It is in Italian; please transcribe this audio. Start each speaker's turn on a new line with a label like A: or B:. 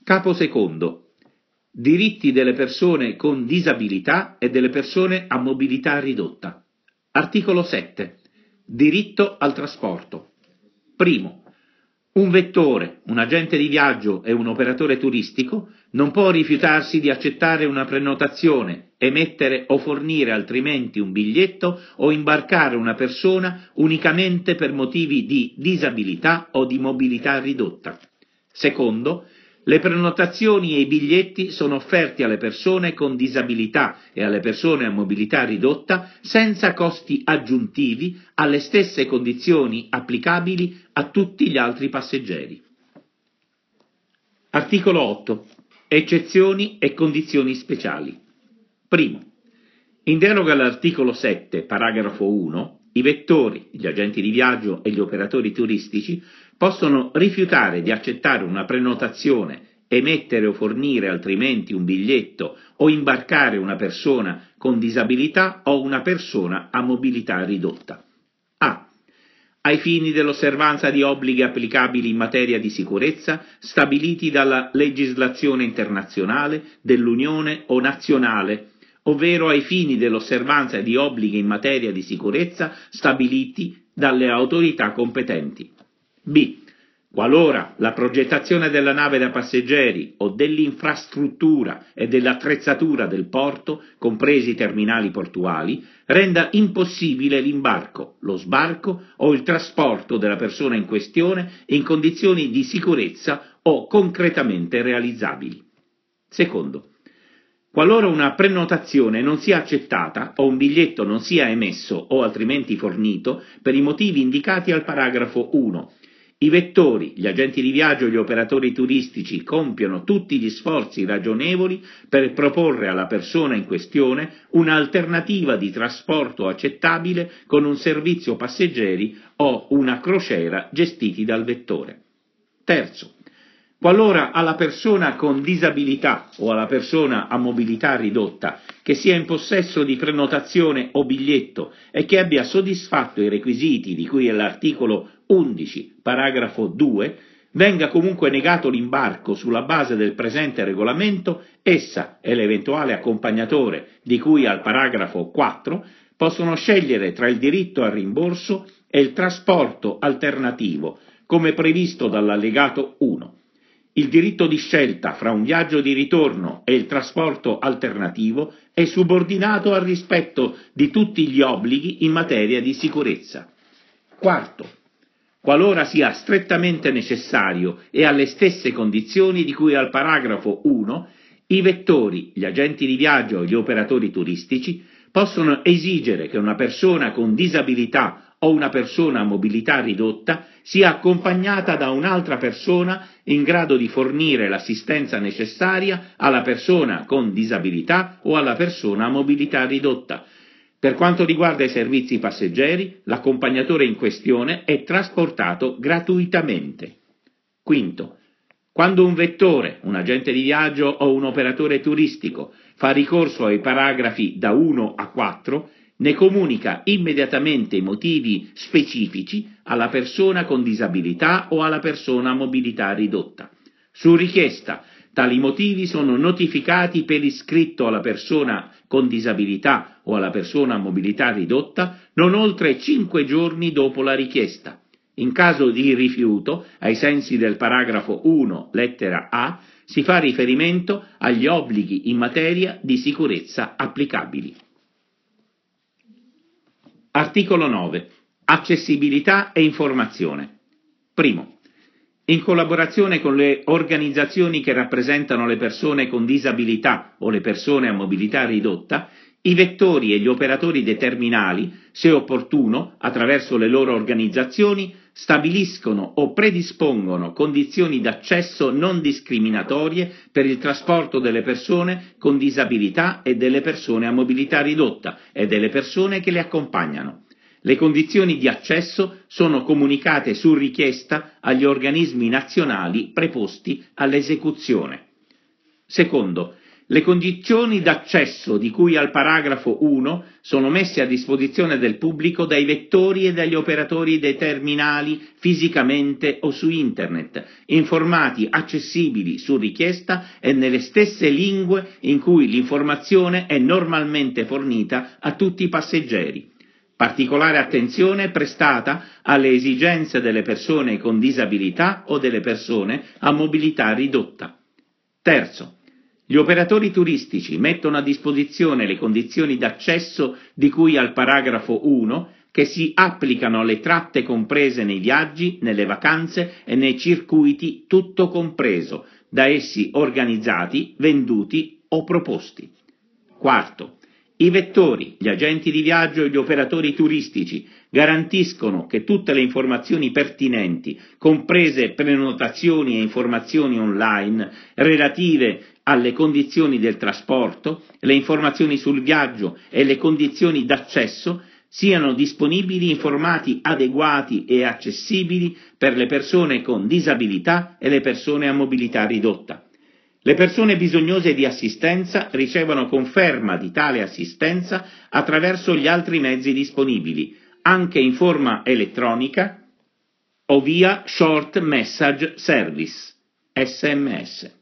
A: Capo secondo. Diritti delle persone con disabilità e delle persone a mobilità ridotta. Articolo 7. Diritto al trasporto. Primo. Un vettore, un agente di viaggio e un operatore turistico non può rifiutarsi di accettare una prenotazione, emettere o fornire altrimenti un biglietto o imbarcare una persona unicamente per motivi di disabilità o di mobilità ridotta. Secondo, le prenotazioni e i biglietti sono offerti alle persone con disabilità e alle persone a mobilità ridotta senza costi aggiuntivi alle stesse condizioni applicabili a tutti gli altri passeggeri. Articolo 8. Eccezioni e condizioni speciali. Primo. In deroga all'articolo 7, paragrafo 1, i vettori, gli agenti di viaggio e gli operatori turistici possono rifiutare di accettare una prenotazione, emettere o fornire altrimenti un biglietto o imbarcare una persona con disabilità o una persona a mobilità ridotta. A. Ai fini dell'osservanza di obblighi applicabili in materia di sicurezza stabiliti dalla legislazione internazionale, dell'Unione o nazionale, ovvero ai fini dell'osservanza di obblighi in materia di sicurezza stabiliti dalle autorità competenti. B. Qualora la progettazione della nave da passeggeri o dell'infrastruttura e dell'attrezzatura del porto, compresi i terminali portuali, renda impossibile l'imbarco, lo sbarco o il trasporto della persona in questione in condizioni di sicurezza o concretamente realizzabili. Secondo. Qualora una prenotazione non sia accettata o un biglietto non sia emesso o altrimenti fornito per i motivi indicati al paragrafo 1, i vettori, gli agenti di viaggio e gli operatori turistici compiono tutti gli sforzi ragionevoli per proporre alla persona in questione un'alternativa di trasporto accettabile con un servizio passeggeri o una crociera gestiti dal vettore. Terzo. Qualora alla persona con disabilità o alla persona a mobilità ridotta che sia in possesso di prenotazione o biglietto e che abbia soddisfatto i requisiti di cui è l'articolo 11, paragrafo 2, venga comunque negato l'imbarco sulla base del presente regolamento, essa e l'eventuale accompagnatore di cui al paragrafo 4 possono scegliere tra il diritto al rimborso e il trasporto alternativo, come previsto dall'allegato 1. Il diritto di scelta fra un viaggio di ritorno e il trasporto alternativo è subordinato al rispetto di tutti gli obblighi in materia di sicurezza. Quarto. Qualora sia strettamente necessario e alle stesse condizioni di cui al paragrafo 1, i vettori, gli agenti di viaggio e gli operatori turistici possono esigere che una persona con disabilità o una persona a mobilità ridotta sia accompagnata da un'altra persona in grado di fornire l'assistenza necessaria alla persona con disabilità o alla persona a mobilità ridotta. Per quanto riguarda i servizi passeggeri, l'accompagnatore in questione è trasportato gratuitamente. Quinto. Quando un vettore, un agente di viaggio o un operatore turistico fa ricorso ai paragrafi da 1 a 4, ne comunica immediatamente i motivi specifici alla persona con disabilità o alla persona a mobilità ridotta. Su richiesta, tali motivi sono notificati per iscritto alla persona con disabilità o alla persona a mobilità ridotta non oltre 5 giorni dopo la richiesta. In caso di rifiuto, ai sensi del paragrafo 1, lettera A, si fa riferimento agli obblighi in materia di sicurezza applicabili. Articolo 9. Accessibilità e informazione. Primo. In collaborazione con le organizzazioni che rappresentano le persone con disabilità o le persone a mobilità ridotta, i vettori e gli operatori dei terminali, se opportuno, attraverso le loro organizzazioni, stabiliscono o predispongono condizioni d'accesso non discriminatorie per il trasporto delle persone con disabilità e delle persone a mobilità ridotta e delle persone che le accompagnano. Le condizioni di accesso sono comunicate su richiesta agli organismi nazionali preposti all'esecuzione. Secondo, Le condizioni d'accesso di cui al paragrafo 1 sono messe a disposizione del pubblico dai vettori e dagli operatori dei terminali fisicamente o su internet, in formati accessibili su richiesta e nelle stesse lingue in cui l'informazione è normalmente fornita a tutti i passeggeri. Particolare attenzione è prestata alle esigenze delle persone con disabilità o delle persone a mobilità ridotta. Terzo, gli operatori turistici mettono a disposizione le condizioni d'accesso di cui al paragrafo 1 che si applicano alle tratte comprese nei viaggi, nelle vacanze e nei circuiti tutto compreso, da essi organizzati, venduti o proposti. Quarto, i vettori, gli agenti di viaggio e gli operatori turistici garantiscono che tutte le informazioni pertinenti, comprese prenotazioni e informazioni online relative alle condizioni del trasporto, le informazioni sul viaggio e le condizioni d'accesso, siano disponibili in formati adeguati e accessibili per le persone con disabilità e le persone a mobilità ridotta. Le persone bisognose di assistenza ricevono conferma di tale assistenza attraverso gli altri mezzi disponibili, anche in forma elettronica o via Short Message Service, SMS.